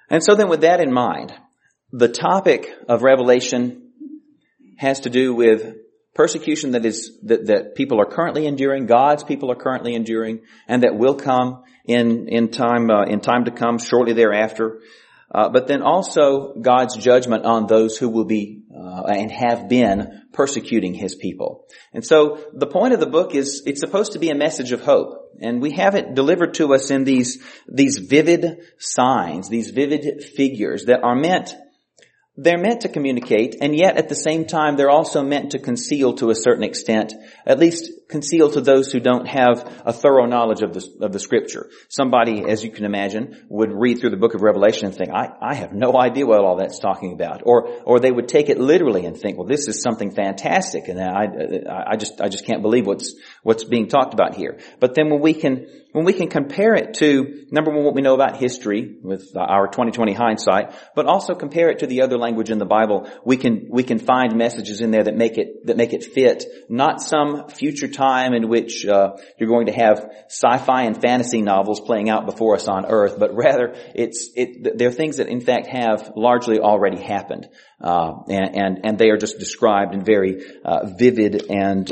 And so then with that in mind, the topic of Revelation has to do with persecution that people are currently enduring, God's people are currently enduring, and that will come in time to come shortly thereafter. But then also God's judgment on those who will be and have been persecuting His people. And so the point of the book is it's supposed to be a message of hope. And we have it delivered to us in these vivid signs, these vivid figures that are they're meant to communicate, and yet at the same time they're also meant to conceal to a certain extent, at least conceal to those who don't have a thorough knowledge of the Scripture. Somebody, as you can imagine, would read through the book of Revelation and think, I have no idea what all that's talking about. Or they would take it literally and think, well, this is something fantastic, and I just can't believe what's being talked about here. But then when we can compare it to, number one, what we know about history with our 2020 hindsight, but also compare it to the other language in the Bible, we can find messages in there that make it fit not some future time in which you're going to have sci-fi and fantasy novels playing out before us on earth, but rather they're things that in fact have largely already happened, and they are just described in very vivid and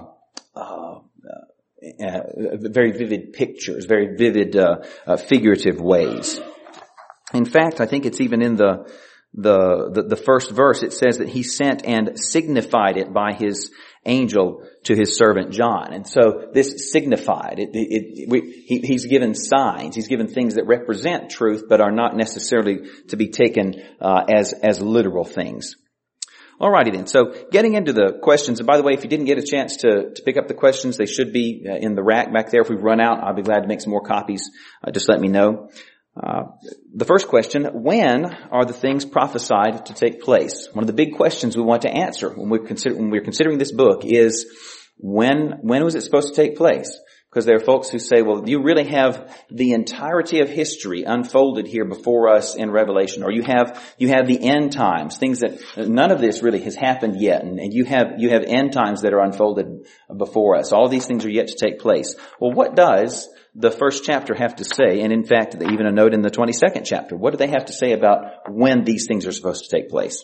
very vivid pictures, very vivid figurative ways. In fact, I think it's even in the first verse. It says that He sent and signified it by His angel to His servant John. And so this signified, He's given signs, He's given things that represent truth but are not necessarily to be taken as literal things. Alrighty then. So getting into the questions, and by the way, if you didn't get a chance to pick up the questions, they should be in the rack back there. If we run out, I'll be glad to make some more copies. Just let me know. The first question, when are the things prophesied to take place? One of the big questions we want to answer when we're considering this book is when was it supposed to take place? Because there are folks who say, well, you really have the entirety of history unfolded here before us in Revelation, or you have the end times, things that none of this really has happened yet, and you have end times that are unfolded before us. All of these things are yet to take place. Well, what does the first chapter have to say? And in fact, even a note in the 22nd chapter. What do they have to say about when these things are supposed to take place?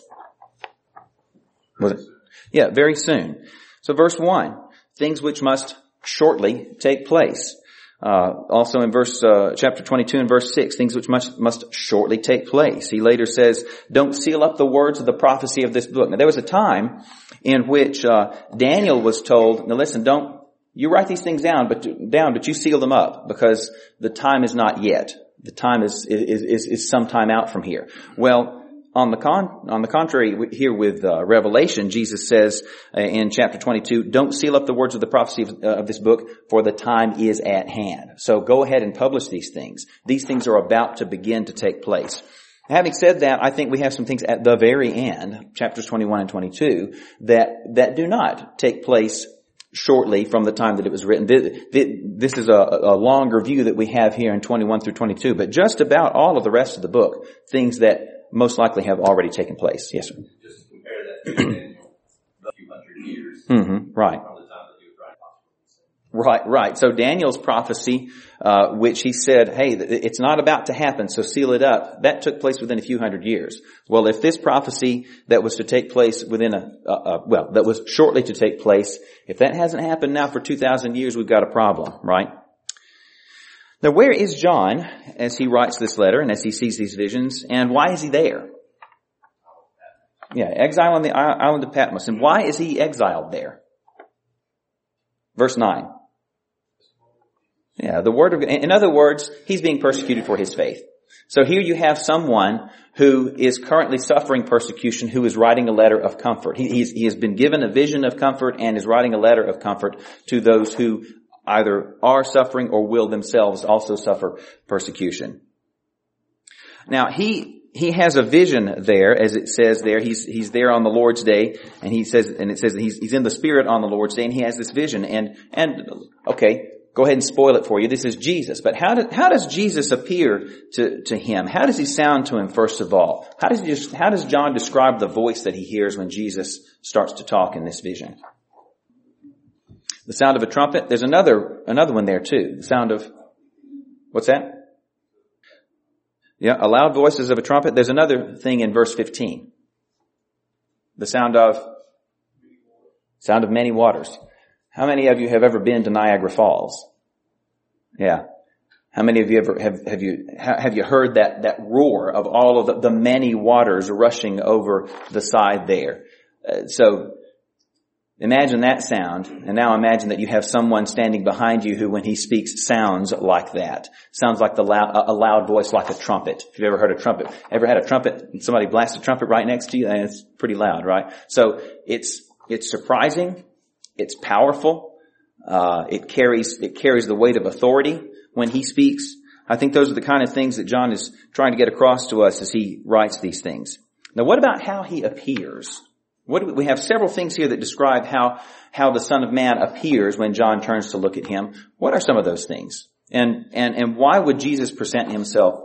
Was it? Yeah, very soon. So verse 1, things which must shortly take place. Also in chapter 22 and verse 6, things which must shortly take place. He later says, don't seal up the words of the prophecy of this book. Now there was a time in which Daniel was told, now listen, you write these things down, but you seal them up because the time is not yet. The time is some time out from here. Well, on the contrary, here with Revelation, Jesus says in chapter 22, don't seal up the words of the prophecy of this book, for the time is at hand. So go ahead and publish these things. These things are about to begin to take place. Having said that, I think we have some things at the very end, chapters 21 and 22, that do not take place shortly from the time that it was written. This is a longer view that we have here in 21 through 22, but just about all of the rest of the book, things that most likely have already taken place. Yes, sir. Just compare that to Daniel, a few hundred years. Mm-hmm, right. From the time that he was writing. Right. So Daniel's prophecy, which he said, hey, it's not about to happen, so seal it up, that took place within a few hundred years. Well, if this prophecy that was to take place within that was shortly to take place, if that hasn't happened now for 2,000 years, we've got a problem, right? Now, where is John as he writes this letter and as he sees these visions, and why is he there? Yeah, exile on the island of Patmos. And why is he exiled there? Verse 9. Yeah, the word of God. In other words, he's being persecuted for his faith. So here you have someone who is currently suffering persecution, who is writing a letter of comfort. He has been given a vision of comfort and is writing a letter of comfort to those who either are suffering or will themselves also suffer persecution. Now, he has a vision there, as it says there. He's there on the Lord's day, and it says that he's in the Spirit on the Lord's day, and he has this vision. And okay, go ahead and spoil it for you. This is Jesus. But how does Jesus appear to him? How does he sound to him, first of all? How does John describe the voice that he hears when Jesus starts to talk in this vision? The sound of a trumpet. There's another one there too. The sound of, what's that? Yeah, a loud voice as of a trumpet. There's another thing in verse 15. The sound of many waters. How many of you have ever been to Niagara Falls? Yeah. How many of you have you heard that roar of all of the many waters rushing over the side there? So imagine that sound, and now imagine that you have someone standing behind you who, when he speaks, sounds like that. Sounds like a loud voice, like a trumpet. If you've ever heard a trumpet, ever had a trumpet and somebody blasts a trumpet right next to you, and it's pretty loud, right? So it's surprising, it's powerful, it carries the weight of authority when he speaks. I think those are the kind of things that John is trying to get across to us as he writes these things. Now, what about how he appears? We have several things here that describe how the Son of Man appears when John turns to look at him. What are some of those things? And why would Jesus present himself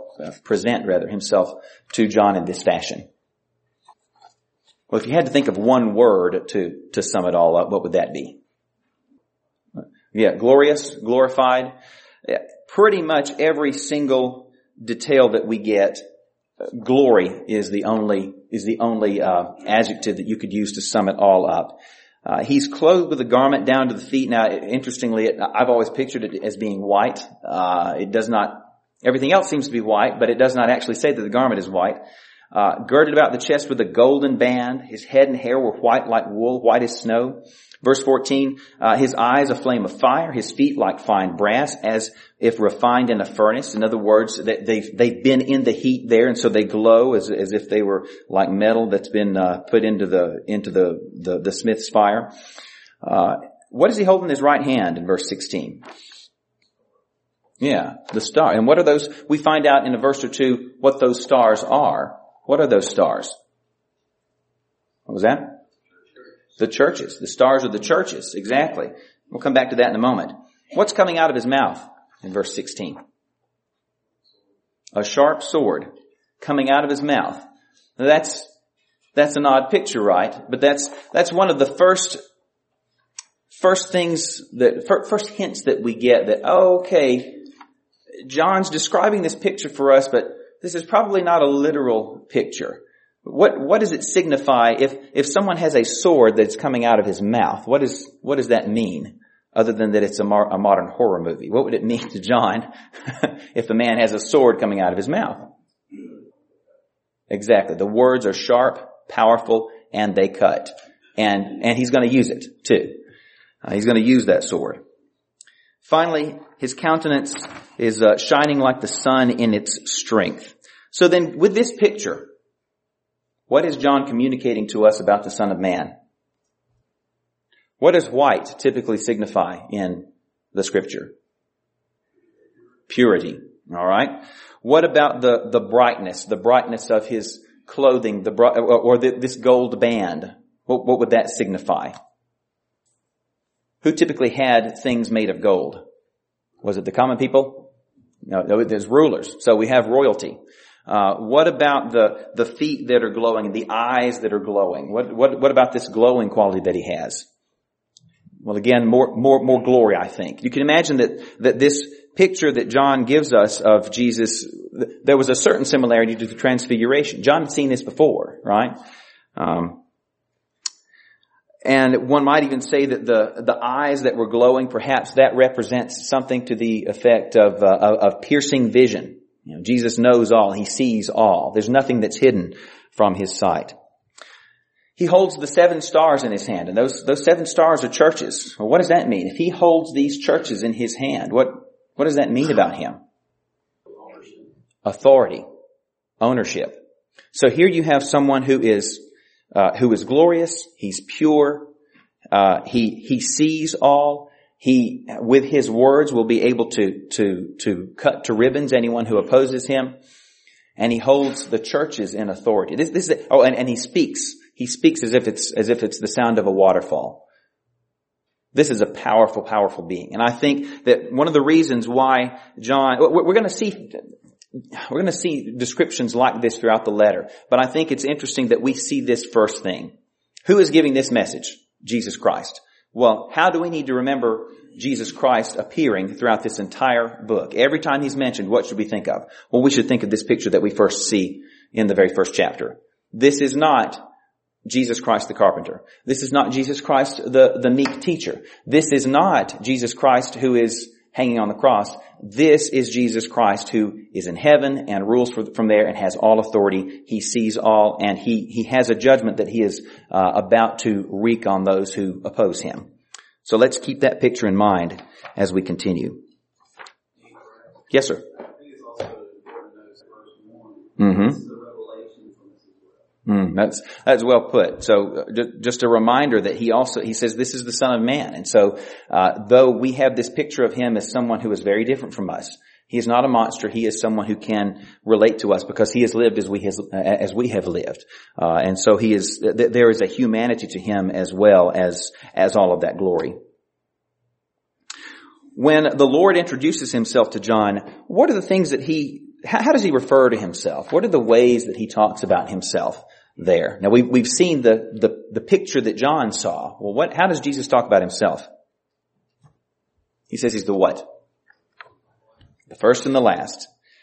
to John in this fashion? Well, if you had to think of one word to sum it all up, what would that be? Yeah, glorious, glorified. Pretty much every single detail that we get, glory is the only adjective that you could use to sum it all up. He's clothed with a garment down to the feet. Now, interestingly, I've always pictured it as being white. It does not. Everything else seems to be white, but it does not actually say that the garment is white. Girded about the chest with a golden band. His head and hair were white like wool, white as snow. Verse 14, his eyes a flame of fire, his feet like fine brass, as if refined in a furnace. In other words, they've been in the heat there, and so they glow as if they were like metal that's been put into the smith's fire. What does he hold in his right hand in verse 16? Yeah, the star. And what are those? We find out in a verse or two what those stars are. What are those stars? What was that? The churches. The stars are the churches. Exactly. We'll come back to that in a moment. What's coming out of his mouth in verse 16? A sharp sword coming out of his mouth. Now that's an odd picture, right? But that's one of the first hints that we get that, okay, John's describing this picture for us, but this is probably not a literal picture. What does it signify if someone has a sword that's coming out of his mouth? What does that mean, other than that it's a modern horror movie? What would it mean to John if a man has a sword coming out of his mouth? Exactly. The words are sharp, powerful, and they cut. And he's going to use it too. He's going to use that sword. Finally, his countenance is shining like the sun in its strength. So then, with this picture, what is John communicating to us about the Son of Man? What does white typically signify in the Scripture? Purity. All right. What about the brightness of his clothing, this gold band? What would that signify? Who typically had things made of gold? Was it the common people? No, there's rulers. So we have royalty. What about the feet that are glowing and the eyes that are glowing? What about this glowing quality that he has? Well, again, more glory, I think. You can imagine that this picture that John gives us of Jesus, there was a certain similarity to the Transfiguration. John had seen this before, right? And one might even say that the eyes that were glowing, perhaps that represents something to the effect of piercing vision. You know, Jesus knows all. He sees all. There's nothing that's hidden from his sight. He holds the 7 stars in his hand, and those 7 stars are churches. Well, what does that mean? If he holds these churches in his hand, what does that mean about him? Authority. Ownership. So here you have someone who is glorious. He's pure. He sees all. He, with his words, will be able to cut to ribbons anyone who opposes him. And he holds the churches in authority. And he speaks. He speaks as if it's the sound of a waterfall. This is a powerful, powerful being. And I think that one of the reasons why John, we're going to see descriptions like this throughout the letter. But I think it's interesting that we see this first thing. Who is giving this message? Jesus Christ. Well, how do we need to remember Jesus Christ appearing throughout this entire book. Every time he's mentioned, what should we think of? Well, we should think of this picture that we first see in the very first chapter. This is not Jesus Christ the carpenter. This is not Jesus Christ the meek teacher. This is not Jesus Christ who is hanging on the cross. This is Jesus Christ who is in heaven and rules from there and has all authority. He sees all, and he has a judgment that he is about to wreak on those who oppose him. So let's keep that picture in mind as we continue. Yes, sir. I think it's also important to notice verse 1. Mm-hmm. This is a revelation from this as well. That's well put. So just a reminder that he says this is the Son of Man. And so, though we have this picture of him as someone who is very different from us, he is not a monster. He is someone who can relate to us because he has lived as we have lived. And so there is a humanity to him as well as all of that glory. When the Lord introduces himself to John, what are the things that how does he refer to himself? What are the ways that he talks about himself there? Now we've seen the picture that John saw. Well, how does Jesus talk about himself? He says he's the what? The first and the last.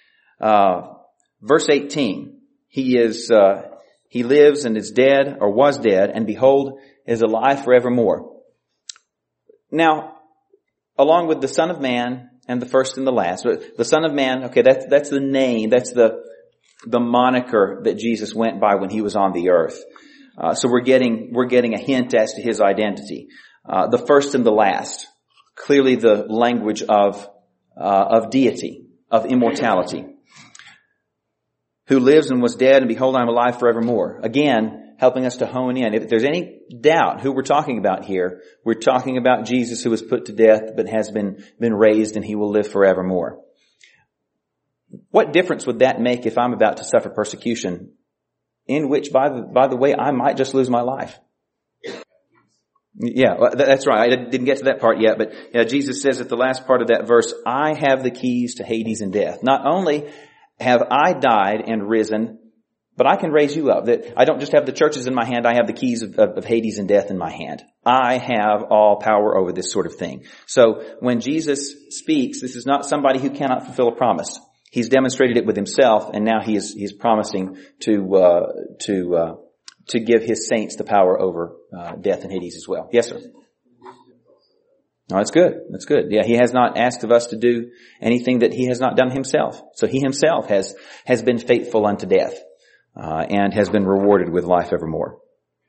Verse 18, he lives and is dead or was dead, and behold, is alive forevermore. Now, along with the Son of Man and the first and the last, the Son of Man, okay, that's the name, that's the moniker that Jesus went by when he was on the earth. So we're getting a hint as to his identity. The first and the last, clearly the language of deity, of immortality. Who lives and was dead, and behold, I am alive forevermore. Again, helping us to hone in. If there's any doubt who we're talking about here, we're talking about Jesus who was put to death but has been raised, and he will live forevermore. What difference would that make if I'm about to suffer persecution, in which, by the way, I might just lose my life? Yeah, that's right. I didn't get to that part yet, but Jesus says at the last part of that verse, I have the keys to Hades and death. Not only have I died and risen, but I can raise you up. That I don't just have the churches in my hand, I have the keys of Hades and death in my hand. I have all power over this sort of thing. So when Jesus speaks, this is not somebody who cannot fulfill a promise. He's demonstrated it with himself, and now he's promising to give his saints the power over death and Hades as well. Yes, sir. No, that's good. That's good. Yeah, he has not asked of us to do anything that he has not done himself. So he himself has been faithful unto death, and has been rewarded with life evermore.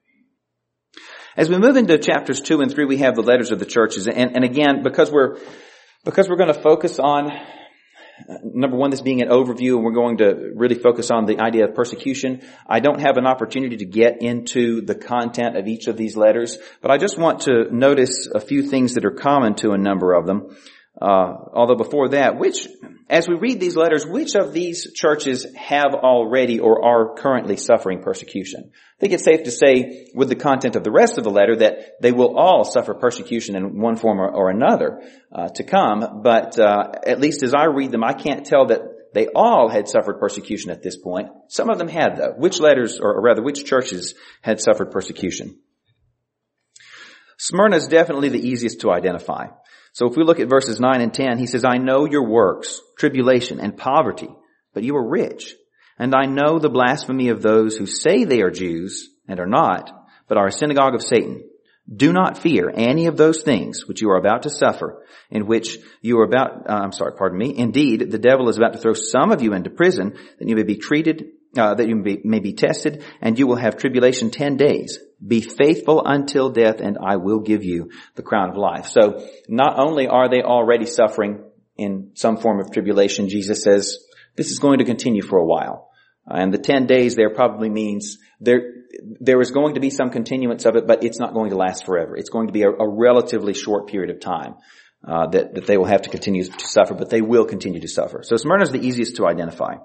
As we move into chapters 2 and 3, we have the letters of the churches, and again, because we're going to focus on number one, this being an overview, and we're going to really focus on the idea of persecution. I don't have an opportunity to get into the content of each of these letters, but I just want to notice a few things that are common to a number of them. Although before that, as we read these letters, which of these churches have already or are currently suffering persecution? I think it's safe to say with the content of the rest of the letter that they will all suffer persecution in one form or another to come. But at least as I read them, I can't tell that they all had suffered persecution at this point. Some of them had, though. Which letters, or rather, which churches had suffered persecution? Smyrna is definitely the easiest to identify. So if we look at verses 9 and 10, he says, I know your works, tribulation, and poverty, but you are rich. And I know the blasphemy of those who say they are Jews and are not, but are a synagogue of Satan. Do not fear any of those things which you are about to suffer, in which you are Indeed, the devil is about to throw some of you into prison, that you may be treated, that you may be tested, and you will have tribulation 10 days. Be faithful until death, and I will give you the crown of life. So not only are they already suffering in some form of tribulation, Jesus says this is going to continue for a while. And the 10 days there probably means there is going to be some continuance of it, but it's not going to last forever. It's going to be a relatively short period of time that they will have to continue to suffer, but they will continue to suffer. So Smyrna is the easiest to identify.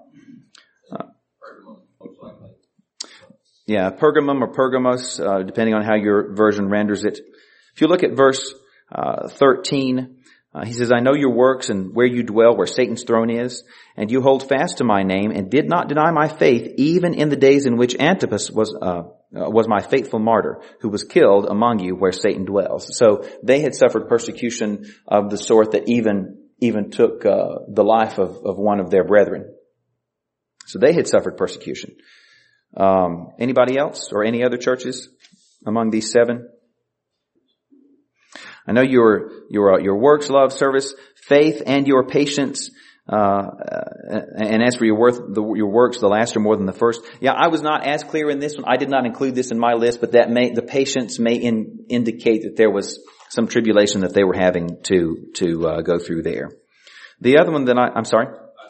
Pergamum or Pergamos, depending on how your version renders it. If you look at verse 13, he says, I know your works and where you dwell, where Satan's throne is, and you hold fast to my name and did not deny my faith, even in the days in which Antipas was was my faithful martyr, who was killed among you where Satan dwells. So they had suffered persecution of the sort that even took the life of one of their brethren. So they had suffered persecution. Anybody else or any other churches among these 7? I know your works, love, service, faith, and your patience. And as for your works, the last are more than the first. Yeah, I was not as clear in this one. I did not include this in my list, but the patience may indicate that there was some tribulation that they were having to go through there. The other one that I'm sorry?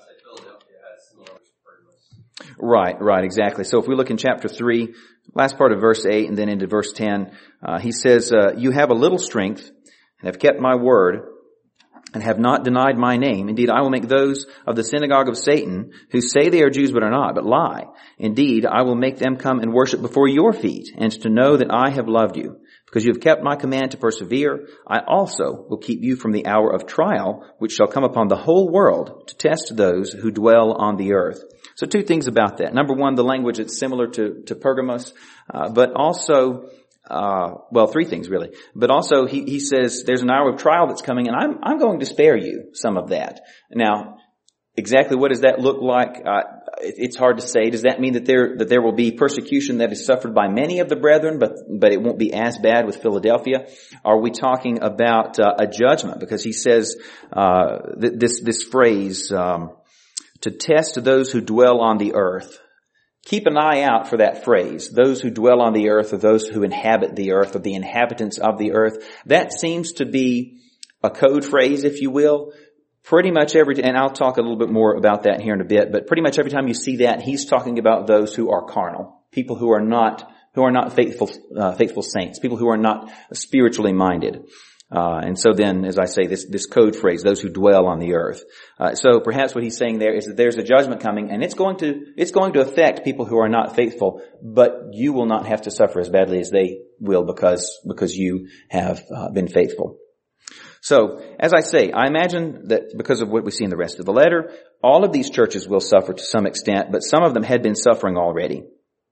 Right, exactly. So if we look in chapter 3, last part of verse 8 and then into verse 10, he says, you have a little strength and have kept my word and have not denied my name. Indeed, I will make those of the synagogue of Satan who say they are Jews but are not, but lie. Indeed, I will make them come and worship before your feet and to know that I have loved you. Because you have kept my command to persevere, I also will keep you from the hour of trial, which shall come upon the whole world to test those who dwell on the earth. So 2 things about that. Number 1, the language is similar to Pergamos, but also, 3 things really. But also he says there's an hour of trial that's coming, and I'm going to spare you some of that. Now, exactly what does that look like? It's hard to say. Does that mean that there will be persecution that is suffered by many of the brethren, but it won't be as bad with Philadelphia? Are we talking about a judgment? Because he says this phrase, to test those who dwell on the earth. Keep an eye out for that phrase. Those who dwell on the earth, or those who inhabit the earth, or the inhabitants of the earth. That seems to be a code phrase, if you will. Pretty much and I'll talk a little bit more about that here in a bit, but pretty much every time you see that, he's talking about those who are carnal. People who are not faithful saints. People who are not spiritually minded. And so then, as I say, this code phrase, those who dwell on the earth. So perhaps what he's saying there is that there's a judgment coming, and it's going to affect people who are not faithful, but you will not have to suffer as badly as they will because you have been faithful. So, as I say, I imagine that because of what we see in the rest of the letter, all of these churches will suffer to some extent, but some of them had been suffering already.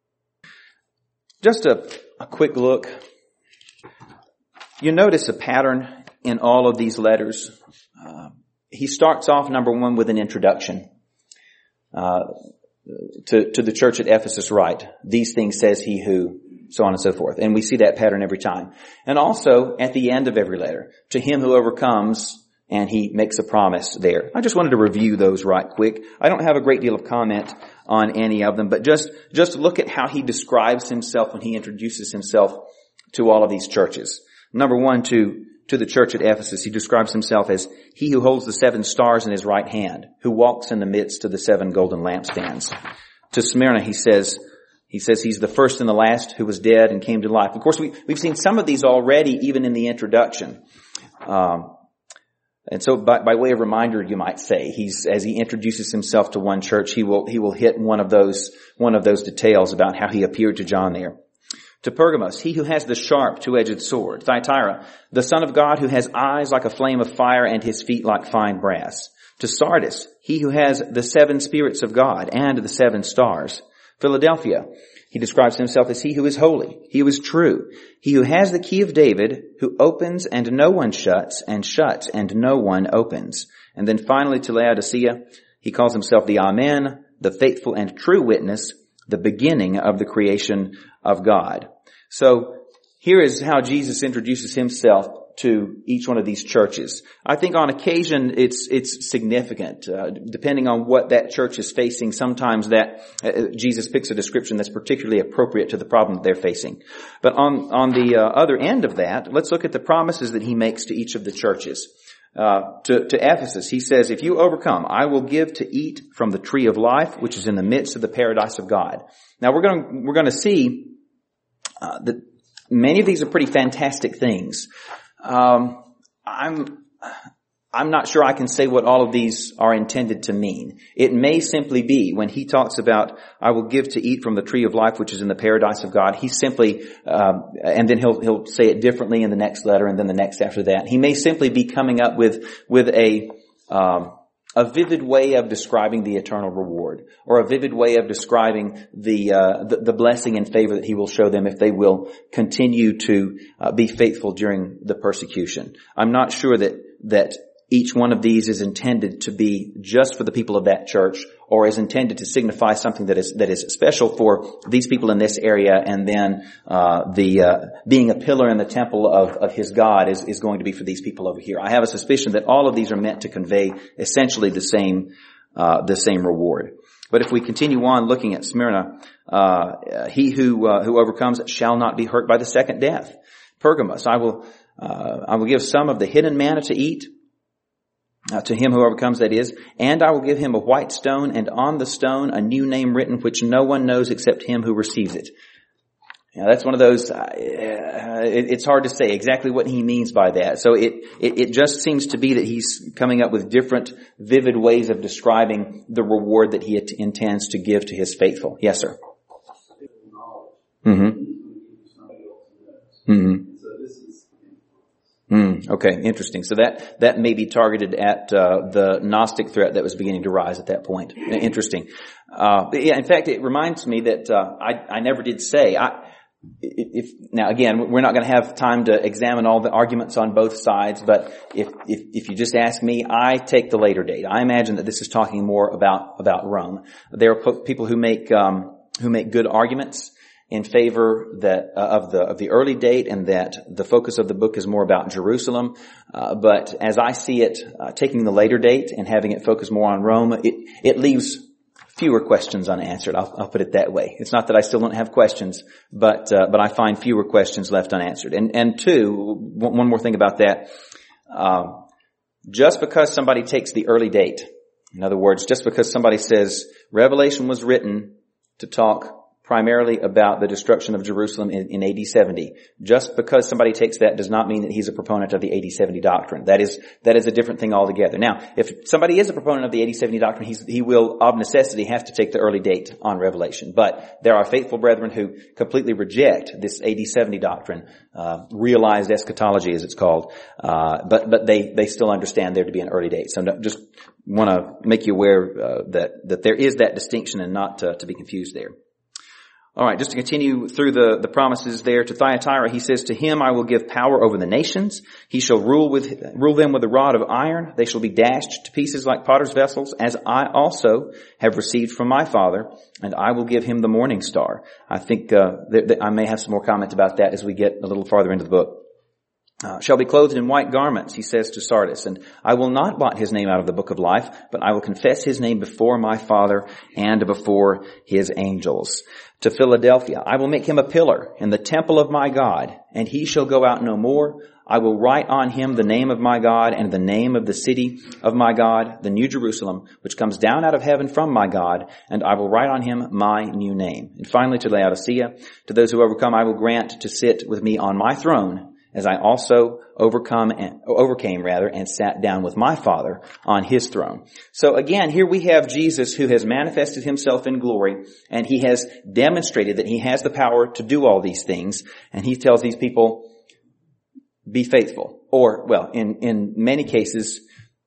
Just a quick look. You notice a pattern in all of these letters. He starts off, number 1, with an introduction to the church at Ephesus, right? These things says he who, so on and so forth. And we see that pattern every time. And also, at the end of every letter, to him who overcomes, and he makes a promise there. I just wanted to review those right quick. I don't have a great deal of comment on any of them, but just look at how he describes himself when he introduces himself to all of these churches. Number 1, to the church at Ephesus, he describes himself as he who holds the 7 stars in his right hand, who walks in the midst of the 7 golden lampstands. To Smyrna, he says he's the first and the last who was dead and came to life. Of course, we've seen some of these already, even in the introduction. And so by way of reminder, you might say, as he introduces himself to one church, he will hit one of those details about how he appeared to John there. To Pergamos, he who has the sharp two-edged sword. Thyatira, the Son of God who has eyes like a flame of fire and his feet like fine brass. To Sardis, he who has the 7 spirits of God and the 7 stars. Philadelphia, he describes himself as he who is holy, he who is true, he who has the key of David, who opens and no one shuts, and shuts and no one opens. And then finally to Laodicea, he calls himself the Amen, the faithful and true witness, the beginning of the creation of God. So here is how Jesus introduces himself to each one of these churches. I think on occasion it's significant, depending on what that church is facing. Sometimes that Jesus picks a description that's particularly appropriate to the problem that they're facing. But on the other end of that, let's look at the promises that he makes to each of the churches. To Ephesus, he says, if you overcome, I will give to eat from the tree of life, which is in the midst of the paradise of God. Now we're going to see that many of these are pretty fantastic things. I'm not sure I can say what all of these are intended to mean. It may simply be when he talks about, I will give to eat from the tree of life, which is in the paradise of God. He simply, and then he'll say it differently in the next letter and then the next after that. He may simply be coming up with a a vivid way of describing the eternal reward, or a vivid way of describing the blessing and favor that He will show them if they will continue to be faithful during the persecution. I'm not sure that each one of these is intended to be just for the people of that church, or is intended to signify something that is special for these people in this area, and then being a pillar in the temple of His God is going to be for these people over here. I have a suspicion that all of these are meant to convey essentially the same reward. But if we continue on looking at Smyrna, he who overcomes shall not be hurt by the second death. Pergamos, I will give some of the hidden manna to eat. To him who overcomes, that is, and I will give him a white stone, and on the stone a new name written, which no one knows except him who receives it. Now, that's one of those, it's hard to say exactly what he means by that. So it just seems to be that he's coming up with different vivid ways of describing the reward that he intends to give to his faithful. Yes, sir. Mm-hmm. Mm-hmm. Okay, interesting. So that may be targeted at the Gnostic threat that was beginning to rise at that point. Interesting. In fact, it reminds me that I never did say. Now again, we're not going to have time to examine all the arguments on both sides, but if you just ask me, I take the later date. I imagine that this is talking more about Rome. There are people who make good arguments in favor of the early date, and that the focus of the book is more about Jerusalem. But as I see it, taking the later date and having it focus more on Rome, it leaves fewer questions unanswered. I'll put it that way. It's not that I still don't have questions, but I find fewer questions left unanswered. And two, one more thing about that. Just because somebody takes the early date, in other words, just because somebody says Revelation was written to talk primarily about the destruction of Jerusalem in AD 70. Just because somebody takes that does not mean that he's a proponent of the AD 70 doctrine. That is a different thing altogether. Now, if somebody is a proponent of the AD 70 doctrine, he will of necessity have to take the early date on Revelation. But there are faithful brethren who completely reject this AD 70 doctrine, realized eschatology as it's called, but they still understand there to be an early date. So just want to make you aware that there is that distinction, and not to be confused there. All right, just to continue through the promises there to Thyatira, he says, to him I will give power over the nations. He shall rule them with a rod of iron. They shall be dashed to pieces like potter's vessels, as I also have received from my Father, and I will give him the morning star. I think I may have some more comment about that as we get a little farther into the book. Shall be clothed in white garments, he says to Sardis, and I will not blot his name out of the book of life, but I will confess his name before my Father and before his angels. To Philadelphia, I will make him a pillar in the temple of my God, and he shall go out no more. I will write on him the name of my God and the name of the city of my God, the New Jerusalem, which comes down out of heaven from my God, and I will write on him my new name. And finally to Laodicea, to those who overcome, I will grant to sit with me on my throne, as I also overcame and sat down with my Father on his throne. So again, here we have Jesus who has manifested himself in glory, and he has demonstrated that he has the power to do all these things, and he tells these people, be faithful. Or, well, in many cases,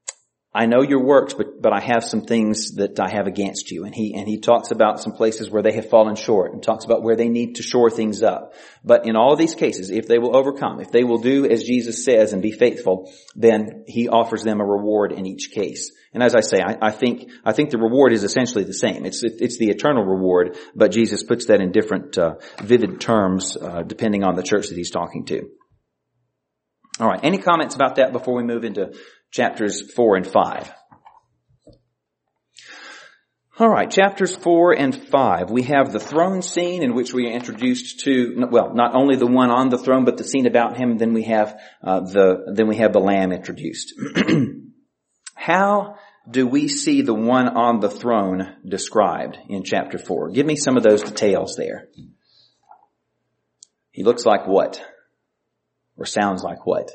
I know your works, but I have some things that I have against you. And he talks about some places where they have fallen short, and talks about where they need to shore things up. But in all of these cases, if they will overcome, if they will do as Jesus says and be faithful, then he offers them a reward in each case. And as I say, I think the reward is essentially the same. It's the eternal reward, but Jesus puts that in different, vivid terms, depending on the church that he's talking to. All right. Any comments about that before we move into chapters 4 and 5? All right, chapters 4 and 5. We have the throne scene in which we are introduced to, well, not only the one on the throne, but the scene about him. Then we have the Lamb introduced. How do we see the one on the throne described in chapter 4? Give me some of those details there. He looks like what? Or sounds like what?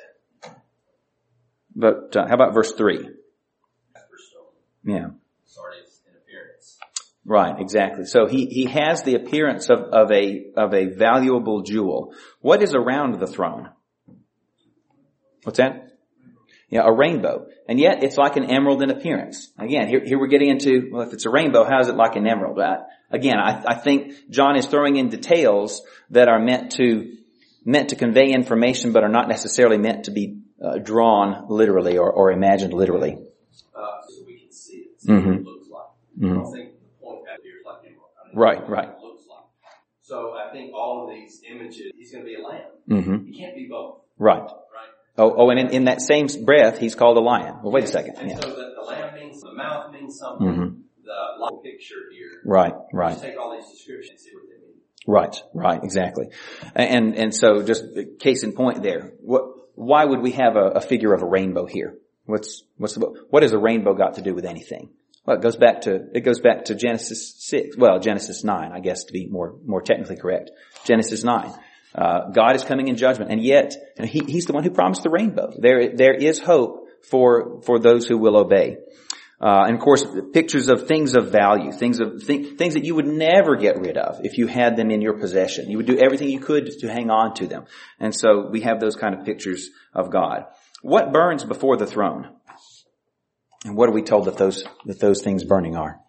But how about verse 3? Yeah. Sardis in appearance. Right, exactly. So he has the appearance of a valuable jewel. What is around the throne? What's that? a rainbow. And yet it's like an emerald in appearance. Again, here we're getting into, well, if it's a rainbow, how is it like an emerald? I think John is throwing in details that are meant to convey information, but are not necessarily meant to be drawn literally or imagined literally. So we can see it. See what it looks like. I don't think the point out here is like emerald. Right. What it looks like. So I think all of these images, he's going to be a lamb. He can't be both. Right. And in that same breath, he's called a lion. Well, wait a second. And so the lamb means, the mouth means something. The light picture here. Right. Just take all these descriptions and see what they mean. Right, exactly. And so just case in point there. Why would we have a figure of a rainbow here? What has a rainbow got to do with anything? Well, it goes back to Genesis 6. Well, Genesis 9, I guess, to be more technically correct. Genesis 9. God is coming in judgment, and yet He's the one who promised the rainbow. There is hope for those who will obey. And of course, pictures of things of value, things that you would never get rid of if you had them in your possession. You would do everything you could to hang on to them. And so we have those kind of pictures of God. What burns before the throne? And what are we told that those things burning are?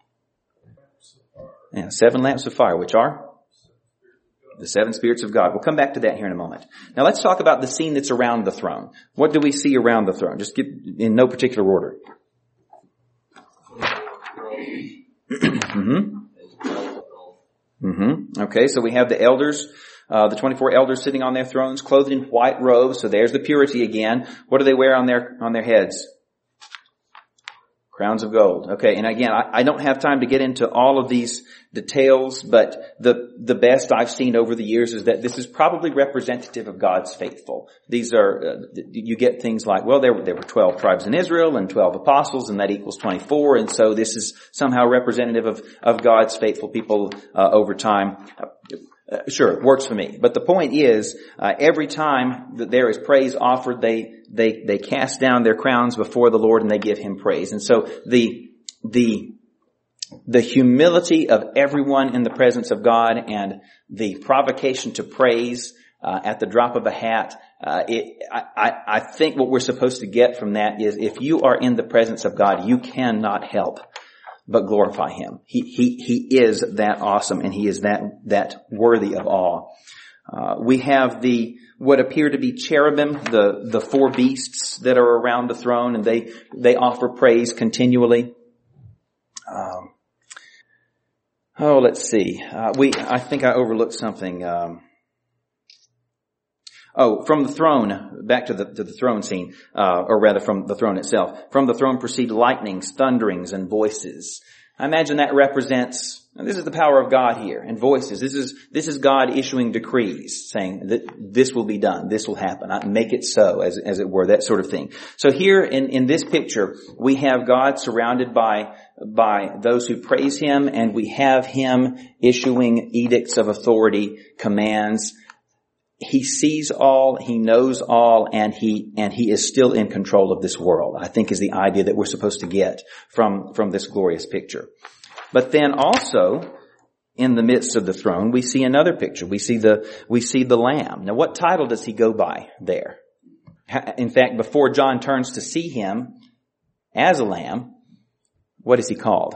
7 lamps of fire, which are the 7 spirits of God. We'll come back to that here in a moment. Now let's talk about the scene that's around the throne. What do we see around the throne? Just in no particular order. Okay, so we have the elders, the 24 elders sitting on their thrones, clothed in white robes. So there's the purity again. What do they wear on their heads? Crowns of gold. Okay, and again, I don't have time to get into all of these details, but the best I've seen over the years is that this is probably representative of God's faithful. These are, you get things like, well, there were 12 tribes in Israel and 12 apostles, and that equals 24, and so this is somehow representative of God's faithful people over time. Sure, it works for me. But the point is, every time that there is praise offered, they cast down their crowns before the Lord and they give Him praise. And so the humility of everyone in the presence of God and the provocation to praise at the drop of a hat, I think what we're supposed to get from that is if you are in the presence of God, you cannot help but glorify Him. He is that awesome, and He is that worthy of awe. We have what appear to be cherubim, the 4 beasts that are around the throne, and they offer praise continually. Let's see. I think I overlooked something. From the throne, back to the throne scene, or rather from the throne itself. From the throne proceed lightnings, thunderings, and voices. I imagine that represents, this is the power of God here, and voices. This is God issuing decrees, saying that this will be done, this will happen, make it so, as it were, that sort of thing. So here in this picture, we have God surrounded by those who praise Him, and we have Him issuing edicts of authority, commands. He sees all, He knows all, and He is still in control of this world, I think is the idea that we're supposed to get from this glorious picture. But then also, in the midst of the throne, we see another picture. We see the Lamb. Now what title does He go by there? In fact, before John turns to see Him as a lamb, what is He called?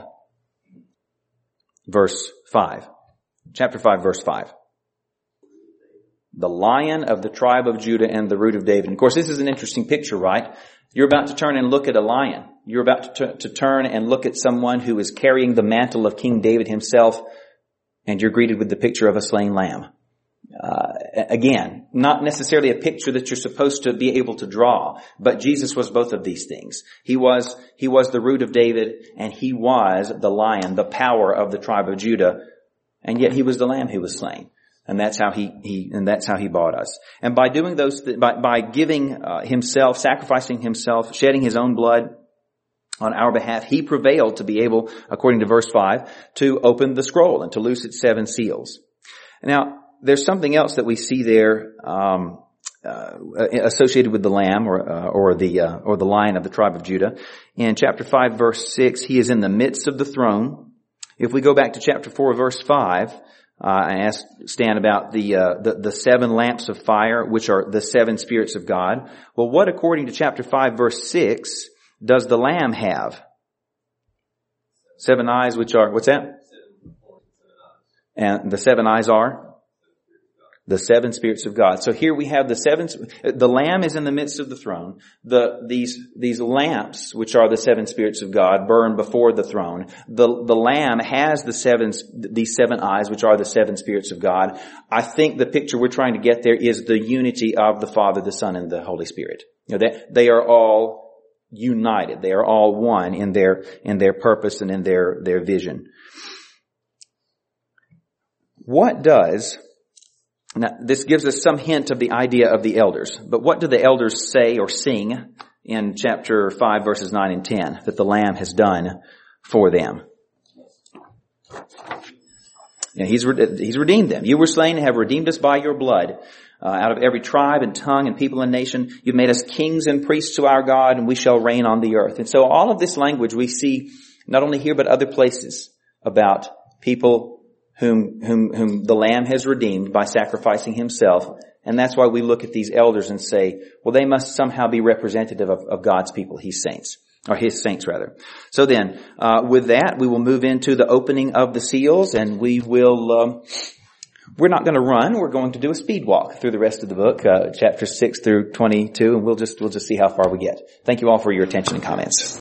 Verse 5. Chapter 5, verse 5. The Lion of the tribe of Judah and the Root of David. And of course, this is an interesting picture, right? You're about to turn and look at a lion. You're about to turn and look at someone who is carrying the mantle of King David himself, and you're greeted with the picture of a slain lamb. Again, not necessarily a picture that you're supposed to be able to draw, but Jesus was both of these things. He was the Root of David, and He was the Lion, the power of the tribe of Judah, and yet He was the Lamb who was slain. And that's how he bought us. And by doing those, by giving Himself, sacrificing Himself, shedding His own blood on our behalf, He prevailed to be able, according to verse 5, to open the scroll and to loose its 7 seals. Now, there's something else that we see there associated with the Lamb or the Lion of the tribe of Judah. In chapter 5, verse 6, He is in the midst of the throne. If we go back to chapter 4, verse 5. I asked Stan about the 7 lamps of fire, which are the 7 spirits of God. Well, what, according to chapter 5, verse 6, does the Lamb have? 7 eyes, which are, what's that? And the 7 eyes are? The 7 spirits of God. So here we have the Lamb is in the midst of the throne. These lamps, which are the 7 spirits of God, burn before the throne. The Lamb has these 7 eyes, which are the 7 spirits of God. I think the picture we're trying to get there is the unity of the Father, the Son, and the Holy Spirit. You know, they are all united. They are all one in their purpose and in their vision. Now, this gives us some hint of the idea of the elders. But what do the elders say or sing in chapter 5, verses 9 and 10 that the Lamb has done for them? Now, He's redeemed them. You were slain and have redeemed us by your blood. Out of every tribe and tongue and people and nation, you've made us kings and priests to our God, and we shall reign on the earth. And so all of this language we see not only here but other places about people whom the Lamb has redeemed by sacrificing Himself. And that's why we look at these elders and say, well, they must somehow be representative of God's people, His saints. So then, with that, we will move into the opening of the seals, and we're not going to run. We're going to do a speed walk through the rest of the book, chapters 6 through 22, and we'll just see how far we get. Thank you all for your attention and comments.